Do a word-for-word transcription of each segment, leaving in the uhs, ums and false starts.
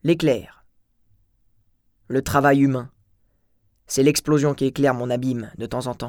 L'éclair. Le travail humain. C'est l'explosion qui éclaire mon abîme de temps en temps.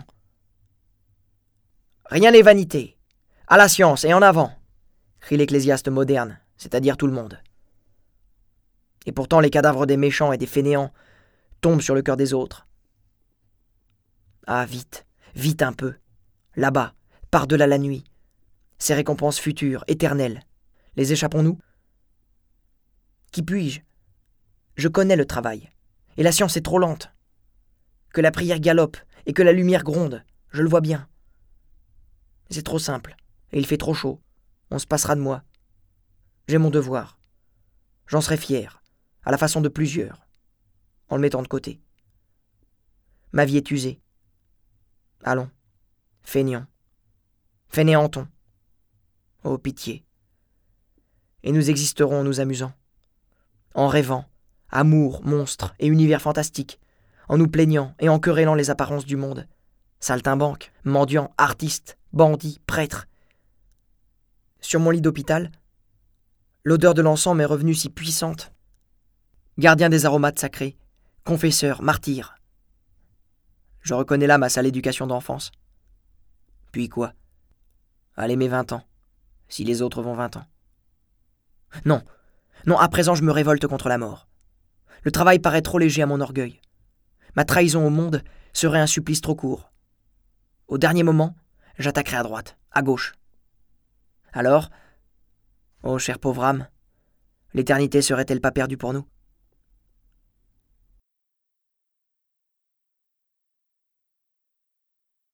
Rien n'est vanité. À la science et en avant, crie l'ecclésiaste moderne, c'est-à-dire tout le monde. Et pourtant les cadavres des méchants et des fainéants tombent sur le cœur des autres. Ah, vite, vite un peu. Là-bas, par-delà la nuit. Ces récompenses futures, éternelles. Les échappons-nous ? Qui puis-je ? Je connais le travail. Et la science est trop lente. Que la prière galope et que la lumière gronde, je le vois bien. C'est trop simple, et il fait trop chaud. On se passera de moi. J'ai mon devoir. J'en serai fier, à la façon de plusieurs, en le mettant de côté. Ma vie est usée. Allons, feignons. Fainéantons. Oh, pitié. Et nous existerons en nous amusant, en rêvant, amour, monstres et univers fantastiques, en nous plaignant et en querellant les apparences du monde. Saltimbanques, mendiants, artistes, bandits, prêtres. Sur mon lit d'hôpital, l'odeur de l'encens m'est revenue si puissante. Gardien des aromates sacrés, confesseur, martyr. Je reconnais là ma sale éducation d'enfance. Puis quoi ? Allez, mes vingt ans, si les autres vont vingt ans. Non, non, à présent je me révolte contre la mort. Le travail paraît trop léger à mon orgueil. Ma trahison au monde serait un supplice trop court. Au dernier moment, j'attaquerai à droite, à gauche. Alors, ô chère pauvre âme, l'éternité serait-elle pas perdue pour nous ?